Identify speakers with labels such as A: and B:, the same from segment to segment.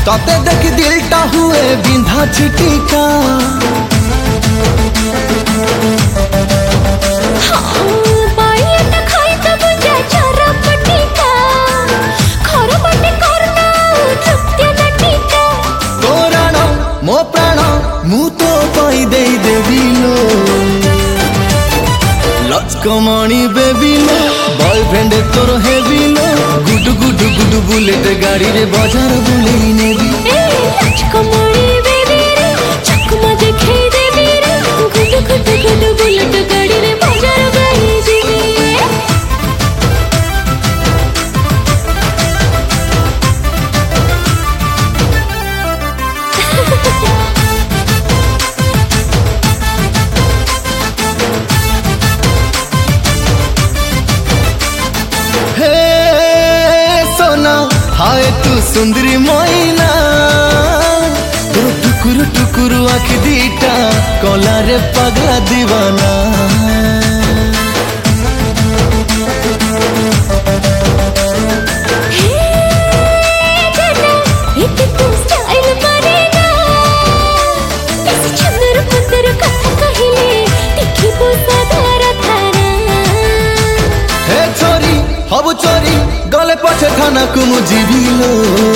A: तते देख दिलटा हुए बिंधा छिटिका। मो प्राण मु तो पाई दे देविलो लचकमणी बेबिलो बॉयफ्रेंड तोर हेबिलो गुडु गुडु गुडु बुलेट गाड़ी रे बाजार बुलेई नेबी
B: लचकमणी बेबी रे चकमा देखे देबी रे गुडु गुडु गुडु बुलेट गाड़ी रे बाजार बुलेई जेबी।
A: हाय तू सुंदरी मोइना तोर टुकुरु टुकुरु आँख दीटा कला रे पगला दीवाना। हबु चोरी गले पछे थाना को मु जीविलो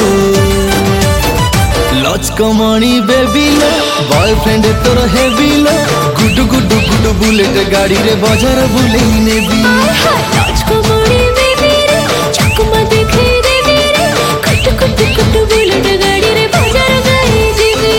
A: लचकमणी बेबिलो बॉयफ्रेंड तोर हेबिलो गुडु गुडु गुडु बुलेट गाड़ी रे बाजार बुलेई नेबी
B: लचकमणी बेबी रे चकमा देखे देबी रे कुटु कुटु कुटु बुलेट गाड़ी रे बाजार बुलेई जेबी।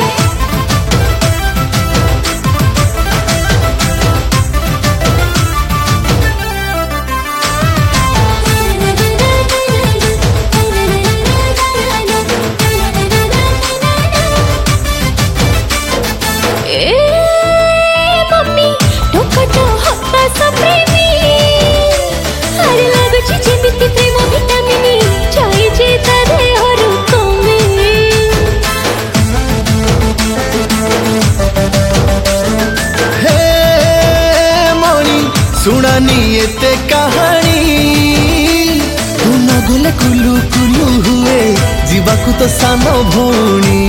A: सुनानी एते कहानी तू न गले कुलू कुलू हुए जीवाकू तो सानो भौणी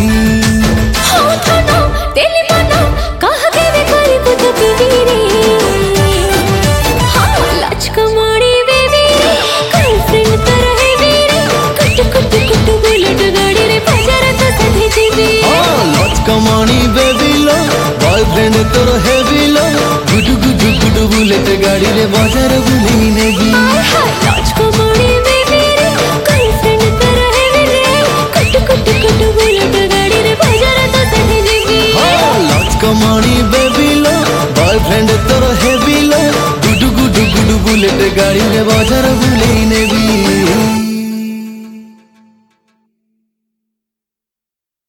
B: लचकमणी बेबी गर्लफ्रेंड तोर हेबी रे कुटु कुटु कुटु बुलेट गाड़ी रे बाजार तो सधे जेबी।
A: लचकमणी बेबिलो बॉयफ्रेंड तोर हेबिलो गुडु गुडु गुडु बुलेट गाड़ी रे बाजार बुलेई नेबी
B: लचकमणी बेबी रे गर्लफ्रेंड तोर हेबी रे कुटु कुटु कुटु बुलेट गाड़ी रे बाजार तो सधे जेबी।
A: लचकमणी बेबिलो बॉयफ्रेंड तोर हेबिलो गुडु गुडु गुडु बुलेट गाड़ी रे